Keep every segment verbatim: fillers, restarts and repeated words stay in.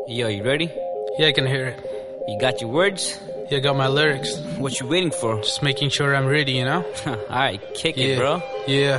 Yo, you ready? Yeah, I can hear it. You got your words? Yeah, I got my lyrics. What you waiting for? Just making sure I'm ready, you know? Alright, kick yeah. it, bro. Yeah.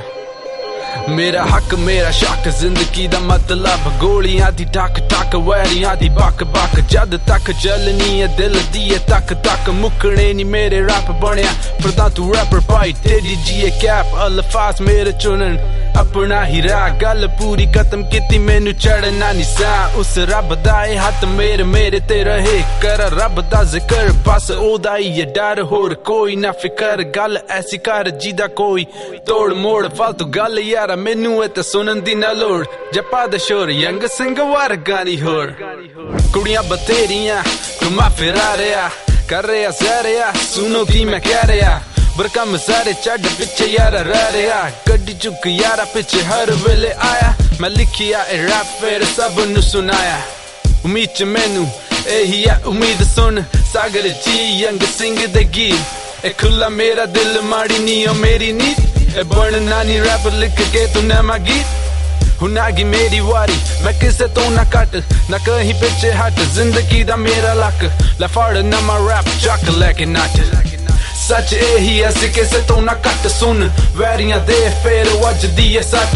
मेरा हक मेरा शक जिंदगी दा मतलब गोलियां दी टक टक वैरियां दी बक बक जद तक जलनी है दिल दी तक तक मुकने नी मेरे रैप बनया फिरदा तू रैपर पाई तेरी जी कैप अल्फाज मेरे चुनन अपना ही राह गल पूरी खत्म कीती मैनू चढ़ना नी सा उस रब दा हथ मेरे मेरे ते रहे कर रब दा जिक्र बस ओदा ही डर होर कोई ना फिकर गल ऐसी कर जिदा कोई तोड़ मोड़ फालतू गल यारा मैनू ए ते सुनन दी ना लोड़ जपा दा शोर यंग सिंह वर्गा नी होर कुड़ियां बतेरियां घुमा फिरा रहा कर रहा सह रहा सुनो की मैं कह रहा बरकम सारे चढ़ पिछे यारा रह रहा गड्डी चुक यारा पिछे हर वेले आया मैं लिखिया ए रैप फिर सब नू सुनाया उम्मीद च मैनू एही है उम्मीद सुन सागर जी यंग सिंह दे गीत ए खुला मेरा दिल माड़ी नी ओ मेरी नीत ए बनना नी रैप लिख के तू नवा गीत हुन आ गई मेरी वारी मैं किसे तो ना कट ना कहीं पिछे हट जिंदगी दा मेरा लक ला फड़ नवा रैप चक लेके नट सच एही ऐसे किसे तो ना कट सुन वैरियां दे फेर वजदी है सट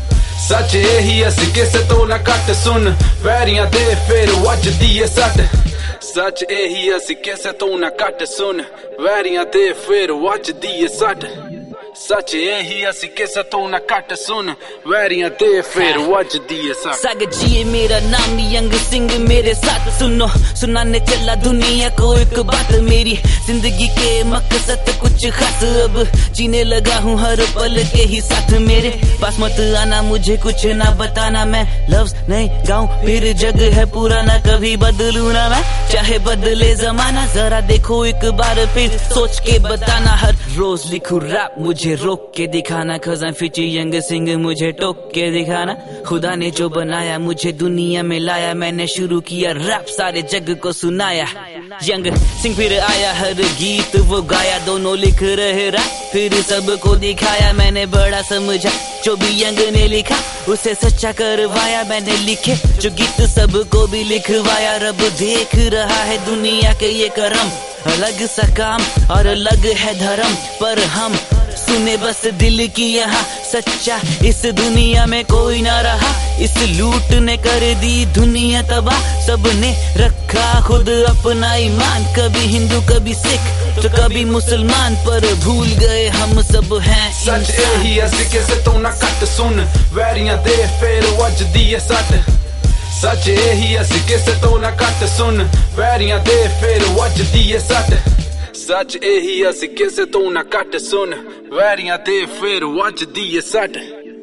सच एही ऐसे किसे तो ना कट सुन वैरियां दे फेर वजदी है सट सच एही ऐसे किसे तो ना कट सुन वैरियां दे फेर वजदी है सट सच एही ऐसी किसे तो ना कट सुन वैरियां दे फिर वजदी है सट सागर जी मेरा नाम यंग सिंह मेरे साथ सुनो सुनाने चला दुनिया को एक बात मेरी जिंदगी के मकसद कुछ खास अब जीने लगा हूँ हर पल के ही साथ मेरे पास मत आना मुझे कुछ ना बताना मैं लफ्ज नहीं गाऊं फिर जग है पूरा ना कभी बदलू ना मैं चाहे बदले जमाना जरा देखो एक बार फिर सोच के बताना हर रोज लिखूं रैप मुझे रोक के दिखाना खजा फिची यंग सिंह मुझे टोक के दिखाना खुदा ने जो बनाया मुझे दुनिया में लाया मैंने शुरू किया रैप सारे जग को सुनाया यंग सिंह फिर आया हर गीत वो गाया दोनों लिख रहे रैप फिर सबको दिखाया मैंने बड़ा समझा जो भी यंग ने लिखा उसे सच्चा करवाया मैंने लिखे जो गीत सबको भी लिखवाया रब देख रहा है दुनिया के ये करम अलग सा काम और अलग है धर्म पर हम सुने बस दिल की यहाँ सच्चा इस दुनिया में कोई ना रहा इस लूट ने कर दी दुनिया तबाह सबने रखा खुद अपना ईमान कभी हिंदू कभी सिख तो कभी मुसलमान पर भूल गए हम सब हैं सच एही ऐसे किसे तो ना कट सुन वैरियां दे फिर वजदी है सट सच एही ऐसे किसे तो ना कट सुन वैरियां दे फिर वजदी है सट सच एही ऐसे किसे तो ना कट सुन वैरियां दे फिर वजदी है सट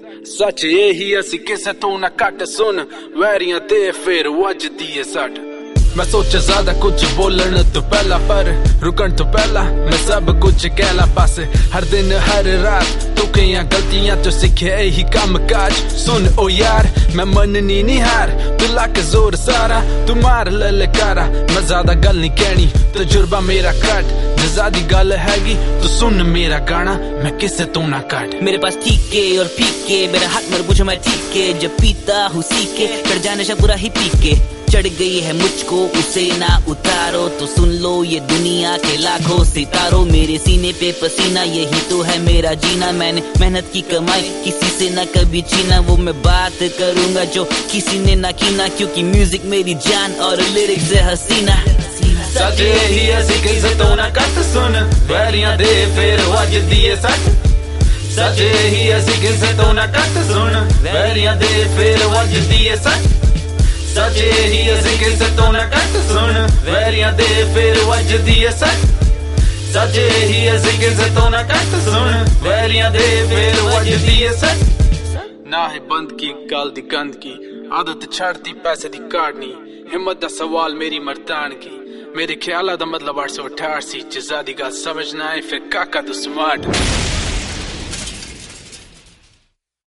सच एही ऐसे किसे तो ना कट सुन वैरियां दे फिर वजदी है सट मैं सोचा ज्यादा कुछ बोलने तो पहला पर रुकन तो पहला मैं सब कुछ कहला पास हर दिन हर रात तो कई गलतियां तो सीखे ही काम काज सुन ओ यार मैं मननी नहीं हार तू लाके जोर सारा तू मार ललकारा मैं ज्यादा गल नहीं कहनी तजुर्बा मेरा कट ज्यादा गल हैगी तो सुन मेरा गाना मैं किसे तो ना काट मेरे पास ठीके और पीके मेरा हाथ मर पूछो मैं ठीके जब पीता हूँ सीखे चढ़ जाने से पूरा ही पीके चढ़ गई है मुझको उसे ना उतारो तो सुन लो ये दुनिया के लाखों सितारों मेरे सीने पे पसीना यही तो है मेरा जीना मैंने मेहनत की कमाई किसी से ना कभी छीना वो मैं बात करूंगा जो किसी ने ना कीना क्योंकि म्यूजिक मेरी जान और लिरिक्स है हसीना सच एही ऐसी किसे तो ना कट सुन वैरियां दे फिर वजदी है सट सच एही ऐसी किसे तो ना कट सुन वैरियां दे फिर वजदी है सट सच एही ऐसी किसे तो ना कट सुन वैरियां दे फिर वजदी है सट सच एही ऐसी किसे तो ना कट सुन वैरियां दे फिर वजदी है सट ना है बंद की गल दी गंद की आदत छड़ती पैसे दी काटनी हिम्मत दा सवाल मेरी मर्दान की मेरे ख्याल दा मतलब आठ सौ अठासी च ज़्यादा गल समझना है फिर काका तू स्मार्ट